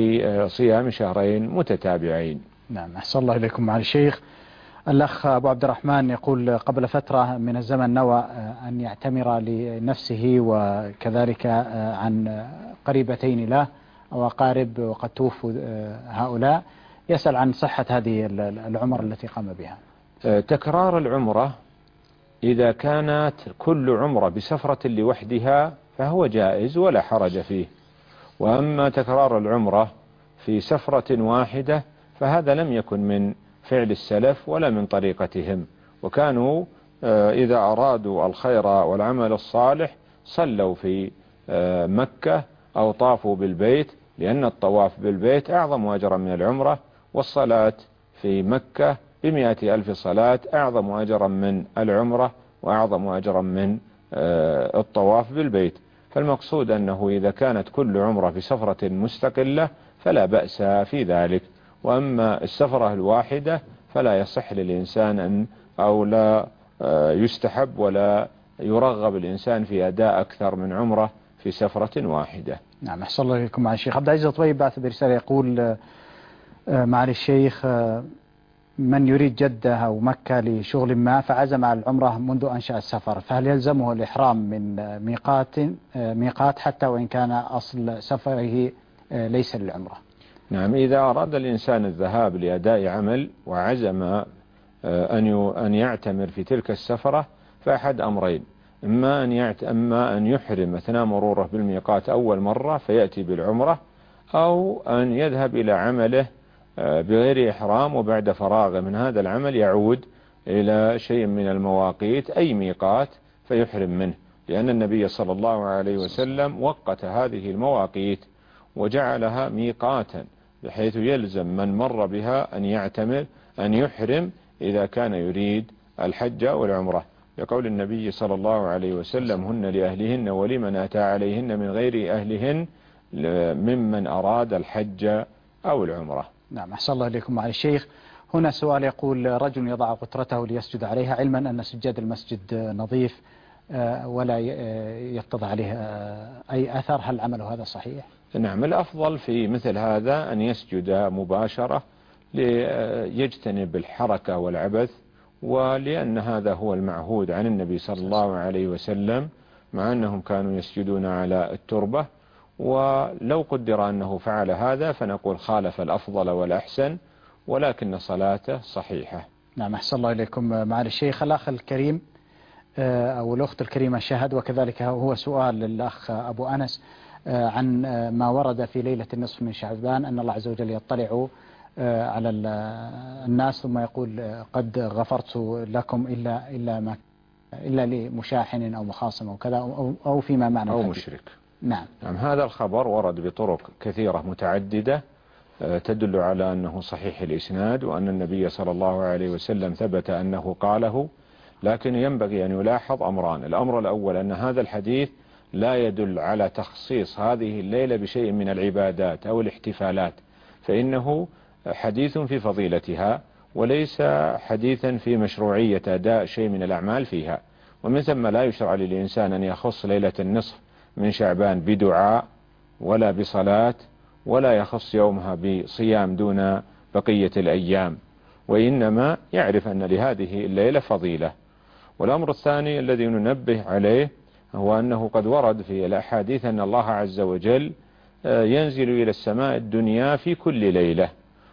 بصيام شهرين متتابعين. نعم أحسن الله إليكم مع الشيخ. الأخ أبو عبد الرحمن يقول قبل فترة من الزمن نوى أن يعتمر لنفسه وكذلك عن قريبتين له أو أقارب وقد توفوا هؤلاء، يسأل عن صحة هذه العمر التي قام بها. تكرار العمرة إذا كانت كل عمرة بسفرة لوحدها فهو جائز ولا حرج فيه، وأما تكرار العمرة في سفرة واحدة فهذا لم يكن من فعل السلف ولا من طريقتهم، وكانوا إذا أرادوا الخير والعمل الصالح صلوا في مكة أو طافوا بالبيت، لأن الطواف بالبيت أعظم أجرا من العمرة، والصلاة في مكة بمئة ألف صلاة أعظم أجرا من العمرة وأعظم أجرا من الطواف بالبيت. فالمقصود أنه إذا كانت كل عمرة في سفرة مستقلة فلا بأس في ذلك، وأما السفرة الواحدة فلا يصح للإنسان أن أو لا يستحب ولا يرغب الإنسان في أداء أكثر من عمرة في سفرة واحدة. نعم أحسن الله إليكم مع الشيخ. عبد العزيز الطويب بعث برسالة يقول معالي الشيخ من يريد جدة أو مكة لشغل ما فعزم على العمرة منذ أنشأ السفر، فهل يلزمه الإحرام من ميقات ميقات حتى وإن كان أصل سفره ليس للعمرة؟ نعم إذا أراد الإنسان الذهاب لأداء عمل وعزم أن أن يعتمر في تلك السفرة فأحد أمرين، إما أن يعت أما أن يحرم أثناء مروره بالميقات أول مرة فيأتي بالعمرة، أو أن يذهب إلى عمله بغير إحرام، وبعد فراغه من هذا العمل يعود إلى شيء من المواقيت أي ميقات فيحرم منه، لأن النبي صلى الله عليه وسلم وقت هذه المواقيت وجعلها ميقاتا، بحيث يلزم من مر بها أن يعتمر أن يحرم إذا كان يريد الحج والعمرة، لقول النبي صلى الله عليه وسلم: هن لأهلهن ولمن أتى عليهن من غير أهلهن ممن أراد الحج أو العمرة. نعم، أحسن الله إليكم معالي الشيخ. هنا سؤال يقول: رجل يضع قطرته ليسجد عليها علما أن سجاد المسجد نظيف ولا يتضع عليه أي أثر، هل عمله هذا صحيح؟ نعم، الأفضل في مثل هذا أن يسجد مباشرة ليجتنب الحركة والعبث، ولأن هذا هو المعهود عن النبي صلى الله عليه وسلم، مع أنهم كانوا يسجدون على التربة. ولو قدر أنه فعل هذا فنقول خالف الأفضل والأحسن، ولكن صلاته صحيحة. نعم، أحسن الله إليكم معالي الشيخ. الأخ الكريم أو الأخت الكريمة شاهد، وكذلك هو سؤال للأخ أبو أنس عن ما ورد في ليلة النصف من شعبان أن الله عز وجل يطلع على الناس ثم يقول: قد غفرت لكم إلا إلا ما إلا لمشاحن أو مخاصم أو كذا أو أو فيما معنى أو مشرك. نعم. نعم، هذا الخبر ورد بطرق كثيرة متعددة تدل على أنه صحيح الإسناد، وأن النبي صلى الله عليه وسلم ثبت أنه قاله، لكن ينبغي أن يلاحظ أمران. الأمر الأول أن هذا الحديث لا يدل على تخصيص هذه الليلة بشيء من العبادات أو الاحتفالات، فإنه حديث في فضيلتها وليس حديثا في مشروعية أداء شيء من الأعمال فيها. ومن ثم لا يشرع للإنسان أن يخص ليلة النصف من شعبان بدعاء ولا بصلاة، ولا يخص يومها بصيام دون بقية الأيام، وإنما يعرف أن لهذه الليلة فضيلة. والأمر الثاني الذي ننبه عليه هو أنه قد ورد في الأحاديث أن الله عز وجل ينزل إلى السماء الدنيا في كل ليلة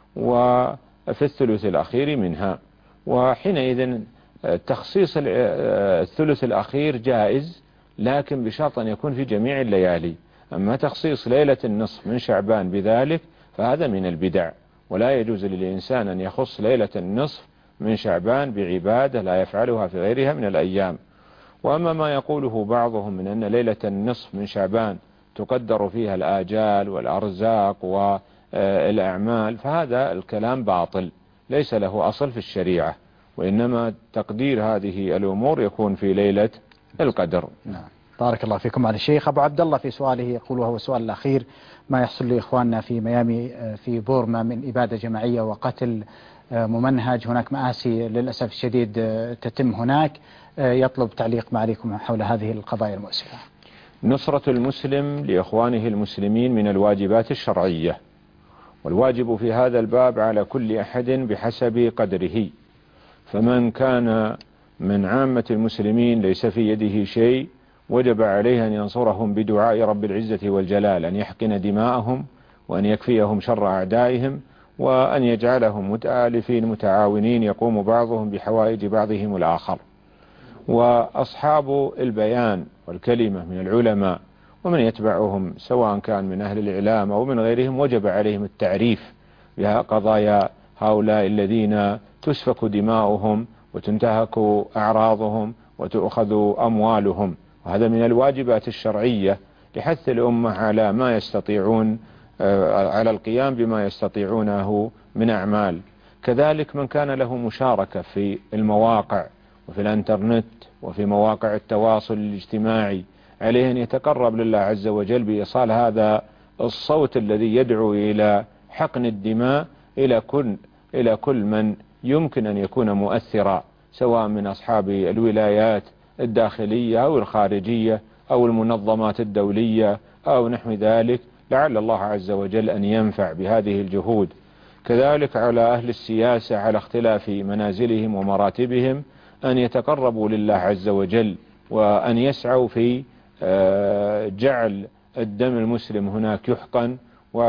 وفي الثلث الأخير منها، وحينئذ تخصيص الثلث الأخير جائز، لكن بشرط أن يكون في جميع الليالي. أما تخصيص ليلة النصف من شعبان بذلك فهذا من البدع، ولا يجوز للإنسان أن يخص ليلة النصف من شعبان بعبادة لا يفعلها في غيرها من الأيام. وأما ما يقوله بعضهم من أن ليلة النصف من شعبان تقدر فيها الآجال والأرزاق والأعمال، فهذا الكلام باطل ليس له أصل في الشريعة، وإنما تقدير هذه الأمور يكون في ليلة القدر. نعم، بارك الله فيكم على الشيخ. أبو عبد الله في سؤاله يقول، وهو السؤال الأخير: ما يحصل لإخواننا في ميامي في بورما من إبادة جماعية وقتل ممنهج، هناك مآسي للأسف الشديد تتم هناك، يطلب تعليق معاليكم حول هذه القضايا المؤسفة. نصرة المسلم لإخوانه المسلمين من الواجبات الشرعية، والواجب في هذا الباب على كل أحد بحسب قدره، فمن كان من عامة المسلمين ليس في يده شيء وجب عليه أن ينصرهم بدعاء رب العزة والجلال، أن يحقن دماءهم وأن يكفيهم شر أعدائهم، وأن يجعلهم متآلفين متعاونين يقوم بعضهم بحوائج بعضهم الآخر. وأصحاب البيان والكلمة من العلماء ومن يتبعهم سواء كان من أهل الإعلام أو من غيرهم وجب عليهم التعريف بقضايا هؤلاء الذين تسفك دماؤهم وتنتهك أعراضهم وتؤخذ أموالهم، وهذا من الواجبات الشرعية لحث الأمة على ما يستطيعون على القيام بما يستطيعونه من أعمال. كذلك من كان له مشاركة في المواقع وفي الانترنت وفي مواقع التواصل الاجتماعي عليه أن يتقرب لله عز وجل بإيصال هذا الصوت الذي يدعو إلى حقن الدماء إلى كل إلى كل من يمكن أن يكون مؤثرا، سواء من أصحاب الولايات الداخلية أو الخارجية أو المنظمات الدولية أو نحو ذلك، لعل الله عز وجل أن ينفع بهذه الجهود. كذلك على أهل السياسة على اختلاف منازلهم ومراتبهم أن يتقربوا لله عز وجل وأن يسعوا في جعل الدم المسلم هناك يحقن،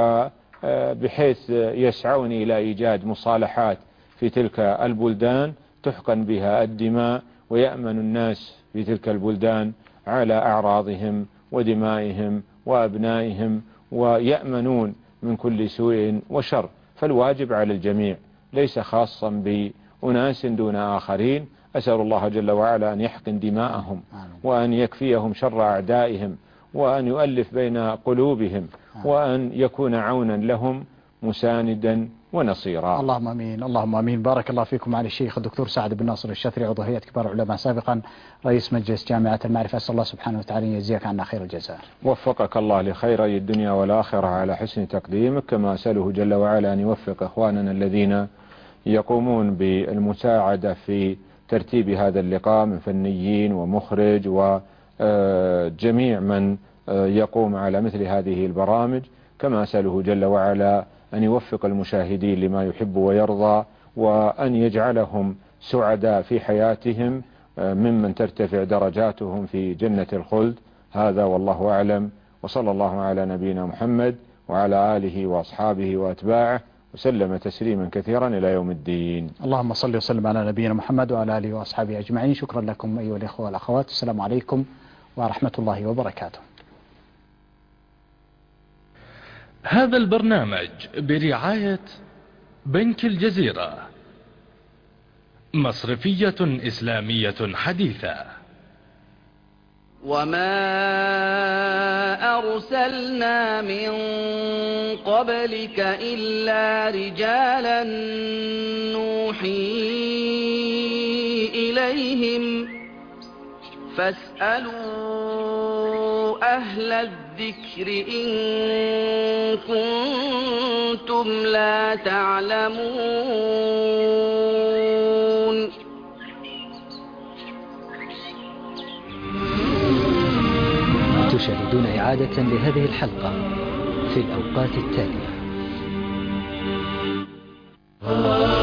وبحيث يسعون إلى إيجاد مصالحات في تلك البلدان تحقن بها الدماء، ويأمن الناس في تلك البلدان على أعراضهم ودمائهم وأبنائهم، ويأمنون من كل سوء وشر. فالواجب على الجميع ليس خاصا بأناس دون آخرين. أسأل الله جل وعلا أن يحقن دماءهم وأن يكفيهم شر أعدائهم وأن يؤلف بين قلوبهم وأن يكون عونا لهم مساندا ونصيرا. اللهم امين، اللهم امين. بارك الله فيكم معالي الشيخ الدكتور سعد بن ناصر الشثري، عضو هيئة كبار العلماء سابقا، رئيس مجلس جامعة المعرفة. أسأل الله سبحانه وتعالى أن يجزيك عنا خير الجزاء. وفقك الله لخيري الدنيا والآخرة على حسن تقديمك، كما أسأله جل وعلا أن يوفق إخواننا الذين يقومون بالمساعدة في ترتيب هذا اللقاء من فنيين ومخرج وجميع من يقوم على مثل هذه البرامج، كما أسأله جل وعلا أن يوفق المشاهدين لما يحب ويرضى، وأن يجعلهم سعداء في حياتهم ممن ترتفع درجاتهم في جنة الخلد. هذا والله أعلم، وصلى الله على نبينا محمد وعلى آله وأصحابه وأتباعه وسلم تسليما كثيرا إلى يوم الدين. اللهم صل وسلم على نبينا محمد وعلى آله وأصحابه أجمعين. شكرا لكم أيها الإخوة والأخوات، السلام عليكم ورحمة الله وبركاته. هذا البرنامج برعاية بنك الجزيرة، مصرفية إسلامية حديثة. وما أرسلنا من قبلك إلا رجالا نوحي إليهم فاسألوا أهل الذكر إن كنتم لا تعلمون. تشاهدون إعادة لهذه الحلقة في الأوقات التالية.